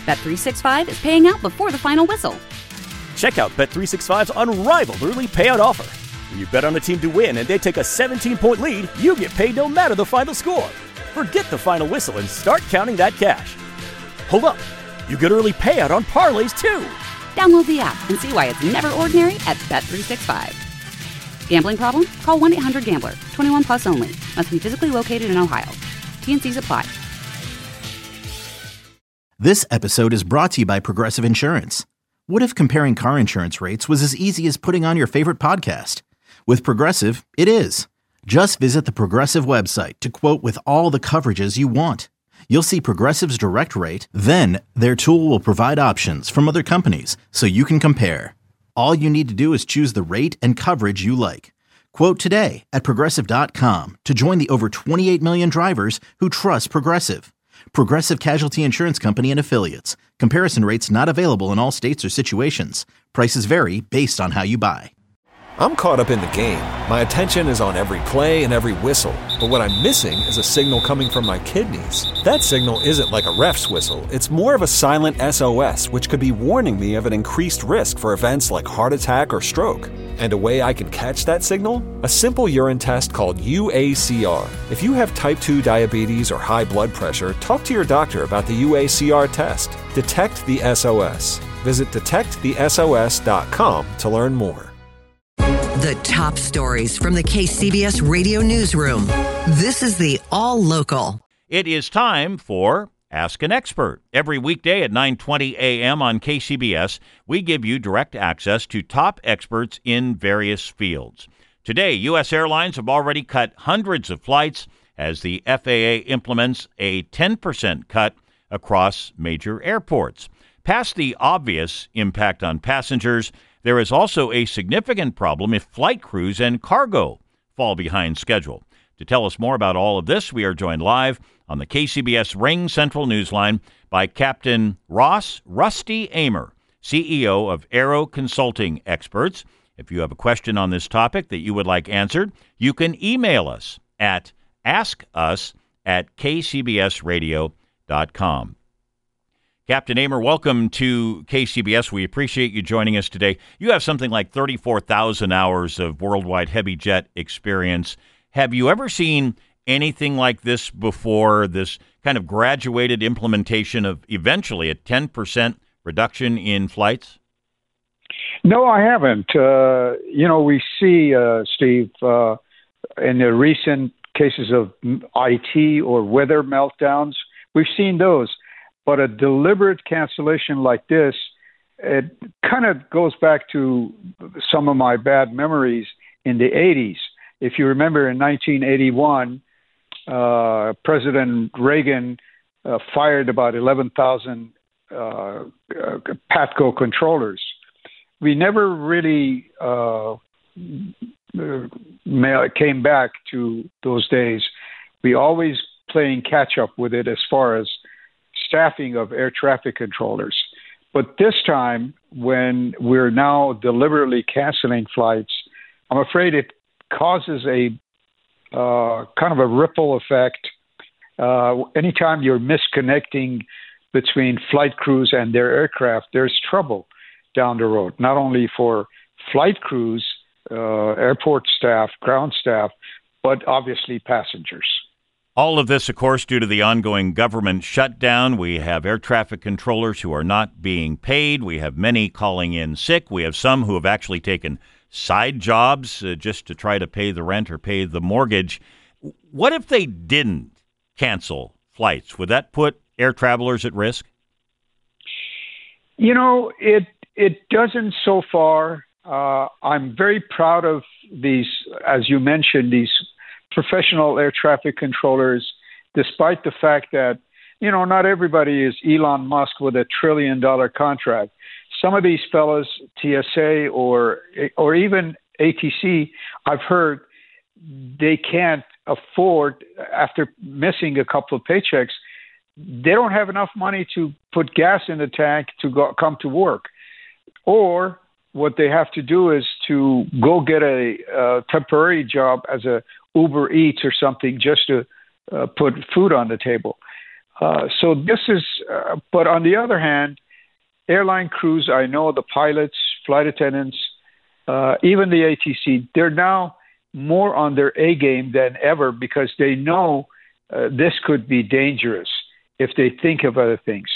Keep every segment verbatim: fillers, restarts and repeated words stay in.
Bet three sixty-five is paying out before the final whistle. Check out Bet three sixty-five's unrivaled early payout offer. When you bet on a team to win and they take a seventeen-point lead, you get paid no matter the final score. Forget the final whistle and start counting that cash. Hold up. You get early payout on parlays, too. Download the app and see why it's never ordinary at Bet three sixty-five. Gambling problem? Call one eight hundred gambler. twenty-one plus only. Must be physically located in Ohio. T N Cs apply. This episode is brought to you by Progressive Insurance. What if comparing car insurance rates was as easy as putting on your favorite podcast? With Progressive, it is. Just visit the Progressive website to quote with all the coverages you want. You'll see Progressive's direct rate, then their tool will provide options from other companies so you can compare. All you need to do is choose the rate and coverage you like. Quote today at Progressive dot com to join the over twenty-eight million drivers who trust Progressive. Progressive Casualty Insurance Company and Affiliates. Comparison rates not available in all states or situations. Prices vary based on how you buy. I'm caught up in the game. My attention is on every play and every whistle. But what I'm missing is a signal coming from my kidneys. That signal isn't like a ref's whistle. It's more of a silent S O S, which could be warning me of an increased risk for events like heart attack or stroke. And a way I can catch that signal? A simple urine test called U A C R. If you have type two diabetes or high blood pressure, talk to your doctor about the U A C R test. Detect the S O S. Visit detect the S O S dot com to learn more. The top stories from the K C B S Radio Newsroom. This is the All Local. It is time for Ask an Expert. Every weekday at nine twenty a.m. on K C B S, we give you direct access to top experts in various fields. Today, U S airlines have already cut hundreds of flights as the F A A implements a ten percent cut across major airports. Past the obvious impact on passengers, there is also a significant problem if flight crews and cargo fall behind schedule. To tell us more about all of this, we are joined live on the K C B S Ring Central Newsline by Captain Ross Rusty Amer, C E O of Aero Consulting Experts. If you have a question on this topic that you would like answered, you can email us at askus at k c b s radio dot com. Captain Amer, welcome to K C B S. We appreciate you joining us today. You have something like thirty-four thousand hours of worldwide heavy jet experience. Have you ever seen anything like this before, this kind of graduated implementation of eventually a ten percent reduction in flights? No, I haven't. Uh, you know, we see, uh, Steve, uh, in the recent cases of I T or weather meltdowns, we've seen those. But a deliberate cancellation like this, it kind of goes back to some of my bad memories in the eighties. If you remember, in nineteen eighty-one, uh, President Reagan uh, fired about eleven thousand uh, uh, Patco controllers. We never really uh, came back to those days. We always playing catch up with it as far as staffing of air traffic controllers. But this time, when we're now deliberately canceling flights, I'm afraid it causes a uh, kind of a ripple effect. Uh, anytime you're misconnecting between flight crews and their aircraft, there's trouble down the road, not only for flight crews, uh, airport staff, ground staff, but obviously passengers. All of this, of course, due to the ongoing government shutdown. We have air traffic controllers who are not being paid. We have many calling in sick. We have some who have actually taken side jobs uh, just to try to pay the rent or pay the mortgage. What if they didn't cancel flights? Would that put air travelers at risk? You know, it it doesn't so far. Uh, I'm very proud of these, as you mentioned, these professional air traffic controllers, despite the fact that, you know, not everybody is Elon Musk with a trillion dollar contract. Some of these fellows, T S A or or even A T C, I've heard they can't afford, after missing a couple of paychecks, they don't have enough money to put gas in the tank to go come to work. Or what they have to do is to go get a, a temporary job as a Uber Eats or something just to uh, put food on the table. Uh, so this is, uh, but on the other hand, airline crews, I know the pilots, flight attendants, uh, even the A T C, they're now more on their A game than ever because they know uh, this could be dangerous if they think of other things.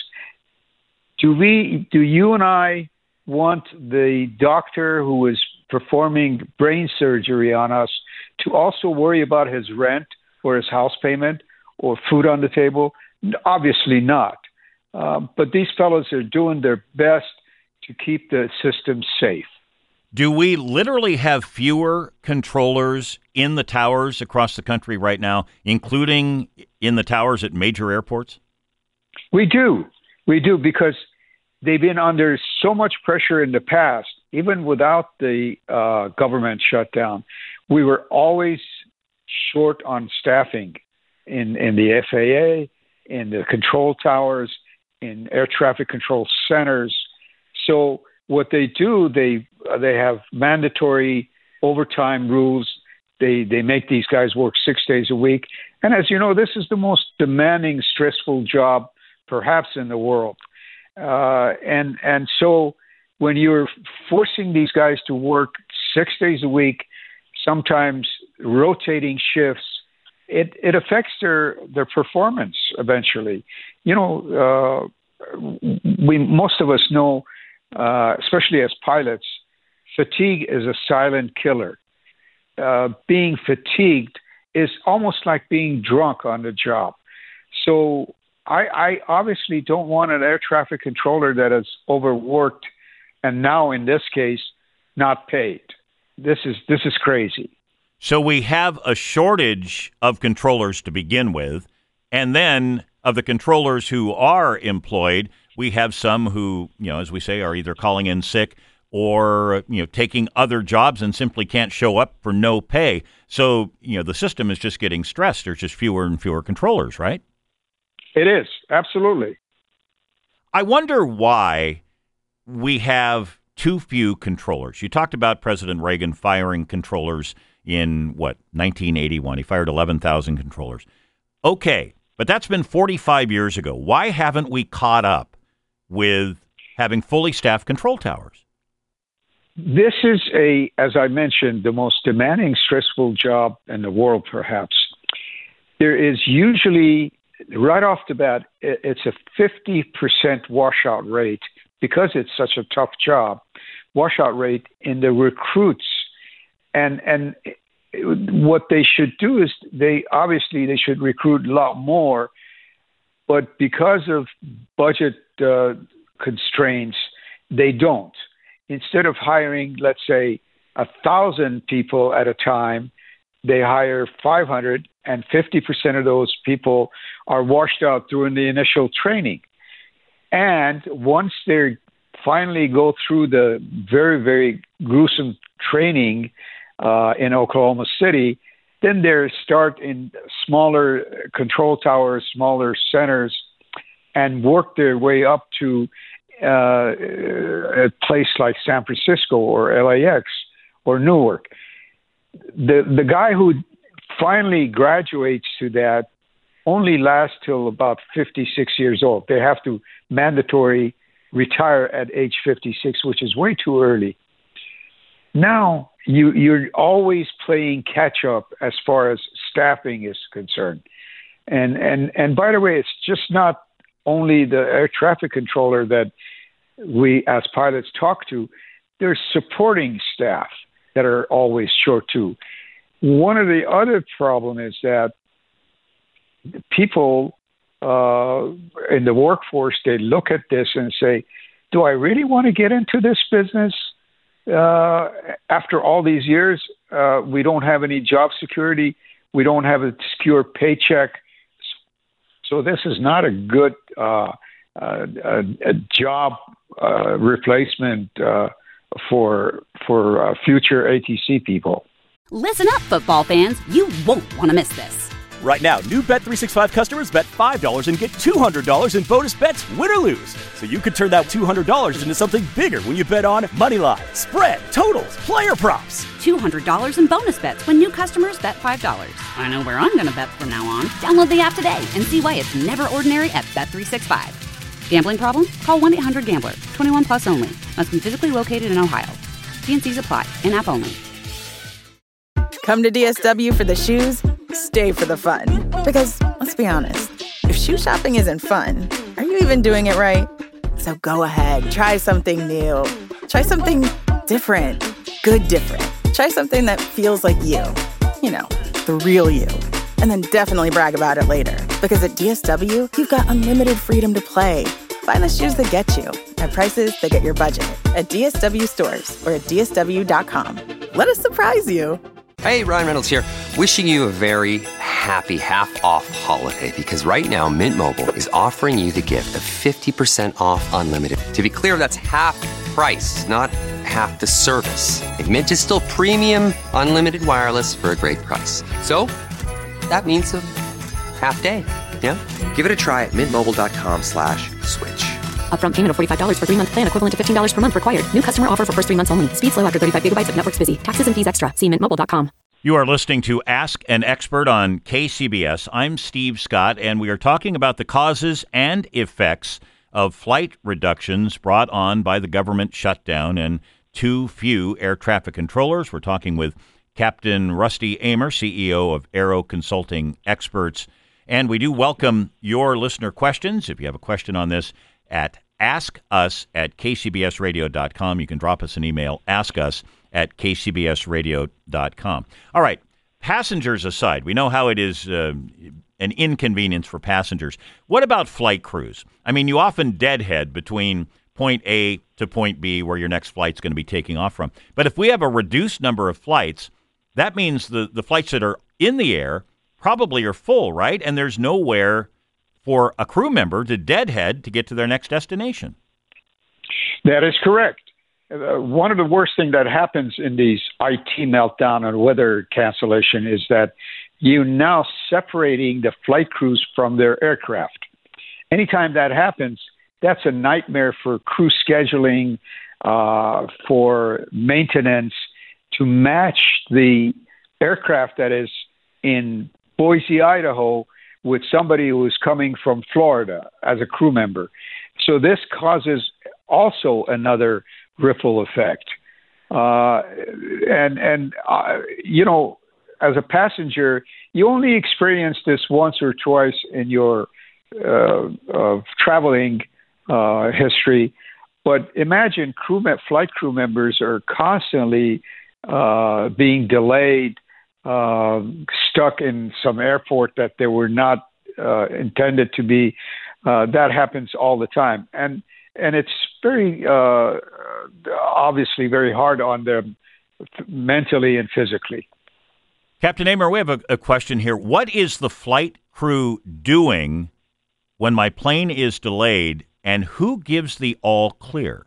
Do we, do you and I want the doctor who is performing brain surgery on us to also worry about his rent or his house payment or food on the table? Obviously not. Um, but these fellows are doing their best to keep the system safe. Do we literally have fewer controllers in the towers across the country right now, including in the towers at major airports? We do. We do because they've been under so much pressure in the past, even without the uh, government shutdown. We were always short on staffing in, in the F A A, in the control towers, in air traffic control centers. So what they do, they they have mandatory overtime rules. They they make these guys work six days a week. And as you know, this is the most demanding, stressful job perhaps in the world. Uh, and and so when you're forcing these guys to work six days a week, sometimes rotating shifts, it, it affects their, their performance eventually. You know, uh, we most of us know, uh, especially as pilots, fatigue is a silent killer. Uh, being fatigued is almost like being drunk on the job. So I, I obviously don't want an air traffic controller that is overworked and now, in this case, not paid. This is this is crazy. So we have a shortage of controllers to begin with, and then of the controllers who are employed, we have some who, you know, as we say, are either calling in sick or, you know, taking other jobs and simply can't show up for no pay. So, you know, the system is just getting stressed. There's just fewer and fewer controllers, right? It is, absolutely. I wonder why we have too few controllers. You talked about President Reagan firing controllers in, what, nineteen eighty-one. He fired eleven thousand controllers. Okay, but that's been forty-five years ago. Why haven't we caught up with having fully staffed control towers? This is, a, as I mentioned, the most demanding, stressful job in the world, perhaps. There is usually, right off the bat, it's a fifty percent washout rate because it's such a tough job, washout rate in the recruits. And and what they should do is they obviously they should recruit a lot more, but because of budget uh, constraints, they don't. Instead of hiring, let's say, a thousand people at a time, they hire five hundred, and fifty percent of those people are washed out during the initial training. And once they finally go through the very, very gruesome training uh, in Oklahoma City, then they start in smaller control towers, smaller centers, and work their way up to uh, a place like San Francisco or L A X or Newark. The the guy who finally graduates to that only lasts till about fifty-six years old. They have to mandatory retire at age fifty-six, which is way too early. Now you you're always playing catch up as far as staffing is concerned. And and and by the way, it's just not only the air traffic controller that we as pilots talk to. There's supporting staff that are always short too. One of the other problem is that people uh, in the workforce, they look at this and say, do I really want to get into this business? Uh, after all these years, uh, we don't have any job security. We don't have a secure paycheck. So this is not a good uh, uh, a, a job uh, replacement uh, for for uh, future A T C people. Listen up, football fans. You won't want to miss this. Right now, new Bet three sixty-five customers bet five dollars and get two hundred dollars in bonus bets, win or lose. So you could turn that two hundred dollars into something bigger when you bet on moneyline, spread, totals, player props. two hundred dollars in bonus bets when new customers bet five dollars. I know where I'm going to bet from now on. Download the app today and see why it's never ordinary at Bet three sixty-five. Gambling problem? Call one eight hundred gambler. twenty-one plus only. Must be physically located in Ohio. T N Cs apply. In-app only. Come to D S W for the shoes, stay for the fun. Because, let's be honest, if shoe shopping isn't fun, are you even doing it right? So go ahead, try something new. Try something different. Good different. Try something that feels like you. You know, the real you. And then definitely brag about it later. Because at D S W, you've got unlimited freedom to play. Find the shoes that get you at prices that get your budget at D S W stores or at D S W dot com. Let us surprise you. Hey, Ryan Reynolds here. Wishing you a very happy half-off holiday because right now Mint Mobile is offering you the gift of fifty percent off unlimited. To be clear, that's half price, not half the service. And Mint is still premium unlimited wireless for a great price. So that means a half day, yeah? Give it a try at mintmobile.com slash switch. Upfront payment of forty-five dollars for three-month plan equivalent to fifteen dollars per month required. New customer offer for first three months only. Speed slow after thirty-five gigabytes if network's busy. Taxes and fees extra. See mint mobile dot com. You are listening to Ask an Expert on K C B S. I'm Steve Scott, and we are talking about the causes and effects of flight reductions brought on by the government shutdown and too few air traffic controllers. We're talking with Captain Rusty Amer, C E O of Aero Consulting Experts. And we do welcome your listener questions. If you have a question on this, at ask us at k c b s radio dot com. You can drop us an email, ask us at k c b s radio dot com. All right, passengers aside, we know how it is uh, an inconvenience for passengers. What about flight crews? I mean, you often deadhead between point A to point B where your next flight's going to be taking off from. But if we have a reduced number of flights, that means the, the flights that are in the air probably are full, right? And there's nowhere for a crew member to deadhead to get to their next destination. That is correct. Uh, one of the worst things that happens in these I T meltdown and weather cancellation is that you're now separating the flight crews from their aircraft. Anytime that happens, that's a nightmare for crew scheduling, uh, for maintenance, to match the aircraft that is in Boise, Idaho, with somebody who is coming from Florida as a crew member. So this causes also another ripple effect. Uh, and, and uh, you know, as a passenger, you only experience this once or twice in your uh, uh, traveling uh, history. But imagine crew me- flight crew members are constantly uh, being delayed, Uh, stuck in some airport that they were not uh, intended to be. Uh, that happens all the time. And and it's very, uh, obviously very hard on them mentally and physically. Captain Amer, we have a, a question here. What is the flight crew doing when my plane is delayed, and who gives the all clear?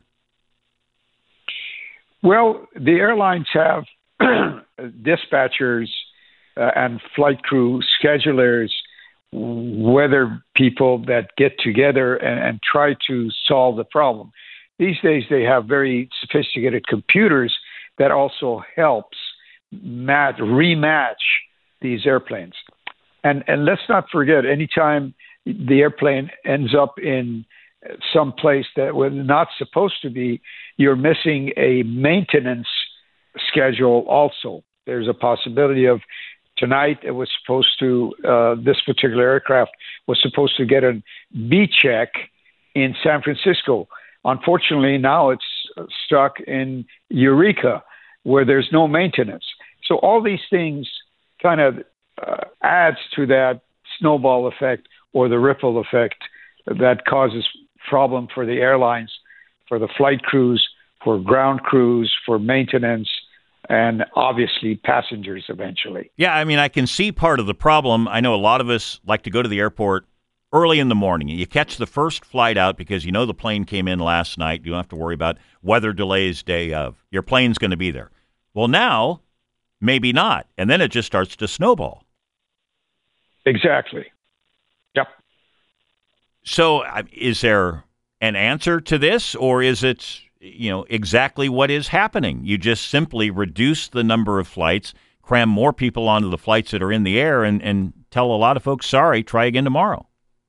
Well, the airlines have dispatchers uh, and flight crew schedulers, weather people that get together and, and try to solve the problem. These days, they have very sophisticated computers that also helps match, rematch these airplanes. And and let's not forget, anytime the airplane ends up in some place that was not supposed to be, you're missing a maintenance schedule also. There's a possibility of tonight it was supposed to, uh, this particular aircraft was supposed to get a B check in San Francisco. Unfortunately, now it's stuck in Eureka where there's no maintenance. So all these things kind of uh, adds to that snowball effect or the ripple effect that causes problem for the airlines, for the flight crews, for ground crews, for maintenance, and obviously passengers eventually. Yeah, I mean, I can see part of the problem. I know a lot of us like to go to the airport early in the morning. You catch the first flight out because you know the plane came in last night. You don't have to worry about weather delays day of. Your plane's going to be there. Well, now, maybe not. And then it just starts to snowball. Exactly. Yep. So uh, is there an answer to this, or is it, you know, exactly what is happening? You just simply reduce the number of flights, cram more people onto the flights that are in the air, and, and tell a lot of folks, sorry, try again tomorrow.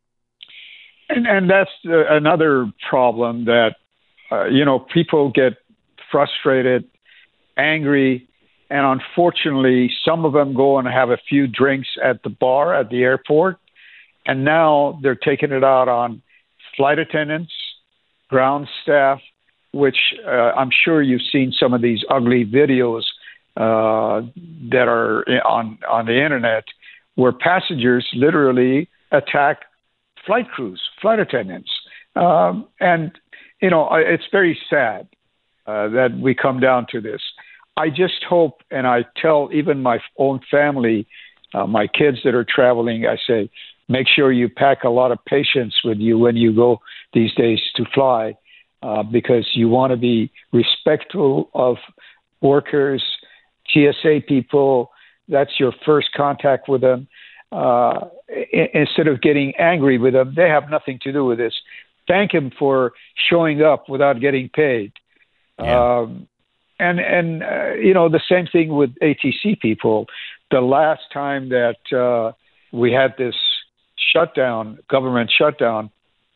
And, and that's uh, another problem that, uh, you know, people get frustrated, angry, and unfortunately, some of them go and have a few drinks at the bar at the airport, and now they're taking it out on flight attendants, ground staff, which uh, I'm sure you've seen some of these ugly videos uh, that are on, on the internet where passengers literally attack flight crews, flight attendants. Um, and, you know, it's very sad uh, that we come down to this. I just hope, and I tell even my own family, uh, my kids that are traveling, I say, make sure you pack a lot of patience with you when you go these days to fly, uh, because you want to be respectful of workers, T S A people. That's your first contact with them. Uh, I- instead of getting angry with them, they have nothing to do with this. Thank them for showing up without getting paid. Yeah. Um, And, and uh, you know, the same thing with A T C people. The last time that uh, we had this shutdown, government shutdown,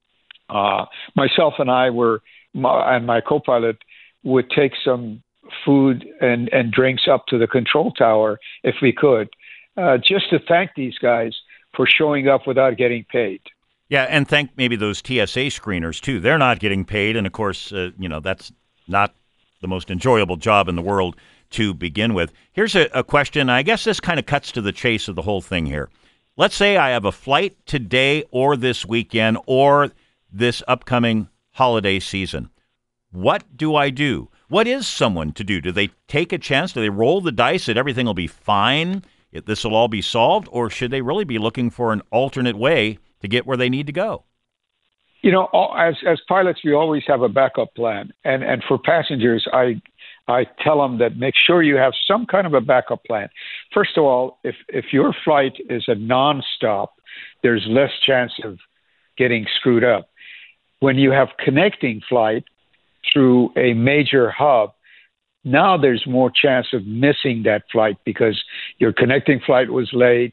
uh, myself and I were, my, and my co-pilot would take some food and, and drinks up to the control tower if we could, uh, just to thank these guys for showing up without getting paid. Yeah, and thank maybe those T S A screeners, too. They're not getting paid, and, of course, uh, you know, that's not the most enjoyable job in the world to begin with. Here's a, a question. I guess this kind of cuts to the chase of the whole thing here. Let's say I have a flight today or this weekend or this upcoming holiday season. What do I do? What is someone to do? Do they take a chance? Do they roll the dice that everything will be fine, this will all be solved, or should they really be looking for an alternate way to get where they need to go? You know, as as pilots, we always have a backup plan, and and for passengers, I I tell them that make sure you have some kind of a backup plan. First of all, if if your flight is a nonstop, there's less chance of getting screwed up. When you have connecting flight through a major hub, now there's more chance of missing that flight because your connecting flight was late.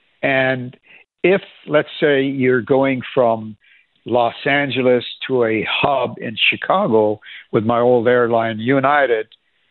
And if, let's say, you're going from Los Angeles to a hub in Chicago with my old airline, United,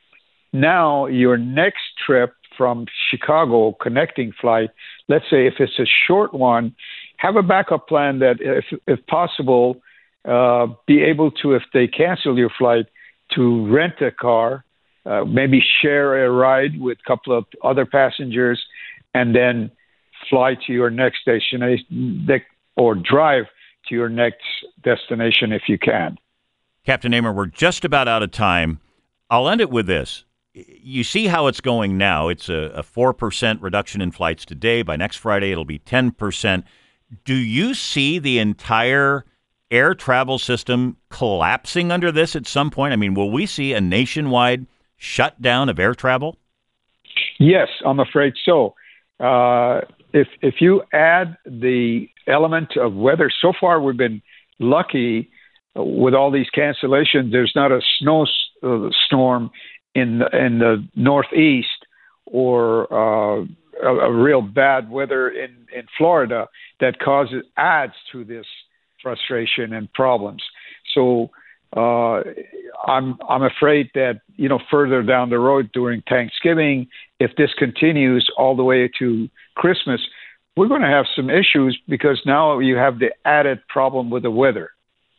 now your next trip from Chicago, connecting flight, let's say if it's a short one, have a backup plan that if, if possible, uh, be able to, if they cancel your flight, to rent a car, uh, maybe share a ride with a couple of other passengers, and then fly to your next destination or drive to your next destination if you can. Captain Aymer, we're just about out of time. I'll end it with this. You see how it's going now. It's a, a four percent reduction in flights today. By next Friday, it'll be ten percent. Do you see the entire air travel system collapsing under this at some point? I mean, will we see a nationwide shutdown of air travel? Yes, I'm afraid so. Uh, if if you add the element of weather, so far we've been lucky with all these cancellations. There's not a snow uh, storm in the, in the Northeast or uh, a, a real bad weather in, in Florida that causes adds to this frustration and problems. So uh, I'm I'm afraid that, you know, further down the road during Thanksgiving, if this continues all the way to Christmas, we're going to have some issues because now you have the added problem with the weather.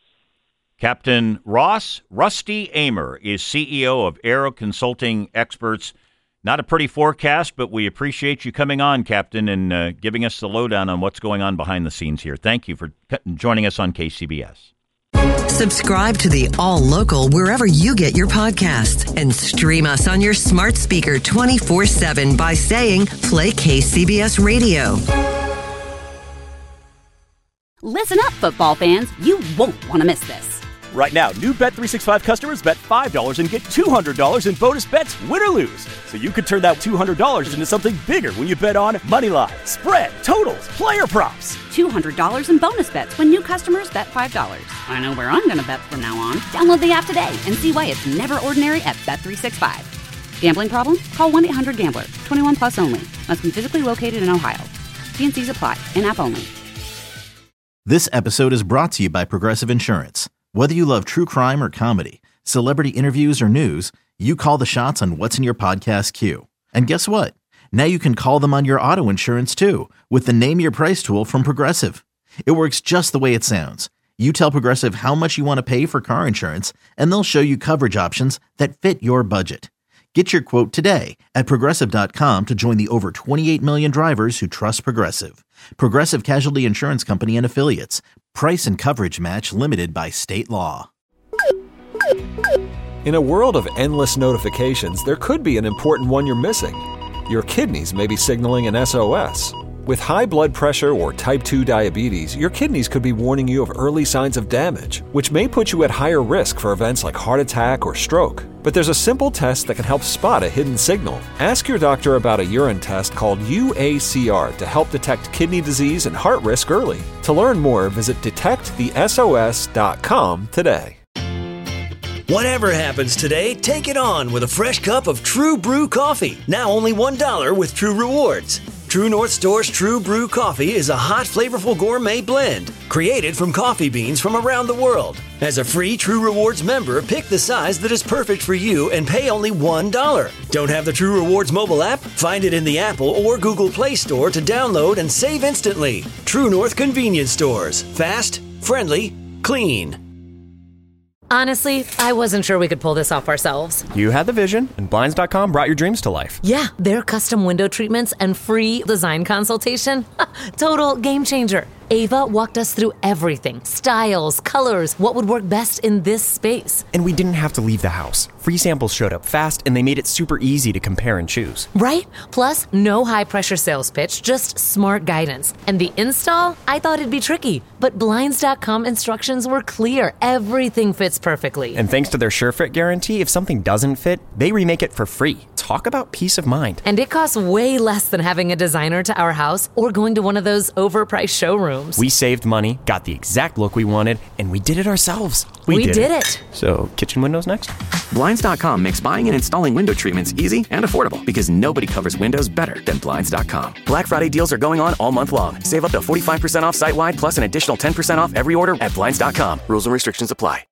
Captain Ross Rusty Aymer is C E O of Aero Consulting Experts. Not a pretty forecast, but we appreciate you coming on, Captain, and uh, giving us the lowdown on what's going on behind the scenes here. Thank you for joining us on K C B S. Subscribe to the All Local wherever you get your podcasts and stream us on your smart speaker twenty-four seven by saying play K C B S Radio. Listen up, football fans. You won't want to miss this. Right now, new Bet three sixty-five customers bet five dollars and get two hundred dollars in bonus bets, win or lose. So you could turn that two hundred dollars into something bigger when you bet on moneyline, spread, totals, player props. two hundred dollars in bonus bets when new customers bet five dollars. I know where I'm going to bet from now on. Download the app today and see why it's never ordinary at Bet three sixty-five. Gambling problem? Call one eight hundred gambler. twenty-one plus only. Must be physically located in Ohio. T and C's apply. In-app only. This episode is brought to you by Progressive Insurance. Whether you love true crime or comedy, celebrity interviews or news, you call the shots on what's in your podcast queue. And guess what? Now you can call them on your auto insurance too with the Name Your Price tool from Progressive. It works just the way it sounds. You tell Progressive how much you want to pay for car insurance, and they'll show you coverage options that fit your budget. Get your quote today at Progressive dot com to join the over twenty-eight million drivers who trust Progressive. Progressive Casualty Insurance Company and Affiliates. Price and coverage match limited by state law. In a world of endless notifications, there could be an important one you're missing. Your kidneys may be signaling an S O S. With high blood pressure or type two diabetes, your kidneys could be warning you of early signs of damage, which may put you at higher risk for events like heart attack or stroke. But there's a simple test that can help spot a hidden signal. Ask your doctor about a urine test called U A C R to help detect kidney disease and heart risk early. To learn more, visit detect the S O S dot com today. Whatever happens today, take it on with a fresh cup of True Brew coffee. Now only one dollar with True Rewards. True North Store's True Brew coffee is a hot, flavorful gourmet blend created from coffee beans from around the world. As a free True Rewards member, pick the size that is perfect for you and pay only one dollar. Don't have the True Rewards mobile app? Find it in the Apple or Google Play Store to download and save instantly. True North Convenience Stores. Fast, friendly, clean. Honestly, I wasn't sure we could pull this off ourselves. You had the vision, and Blinds dot com brought your dreams to life. Yeah, their custom window treatments and free design consultation. Total game changer. Ava walked us through everything. Styles, colors, what would work best in this space. And we didn't have to leave the house. Free samples showed up fast, and they made it super easy to compare and choose. Right? Plus, no high-pressure sales pitch, just smart guidance. And the install? I thought it'd be tricky, but Blinds dot com instructions were clear. Everything fits perfectly. And thanks to their SureFit guarantee, if something doesn't fit, they remake it for free. Talk about peace of mind. And it costs way less than having a designer to our house or going to one of those overpriced showrooms. We saved money, got the exact look we wanted, and we did it ourselves. We, we did, did it. it. So, kitchen windows next? Blinds dot com makes buying and installing window treatments easy and affordable because nobody covers windows better than Blinds dot com. Black Friday deals are going on all month long. Save up to forty-five percent off site-wide plus an additional ten percent off every order at Blinds dot com. Rules and restrictions apply.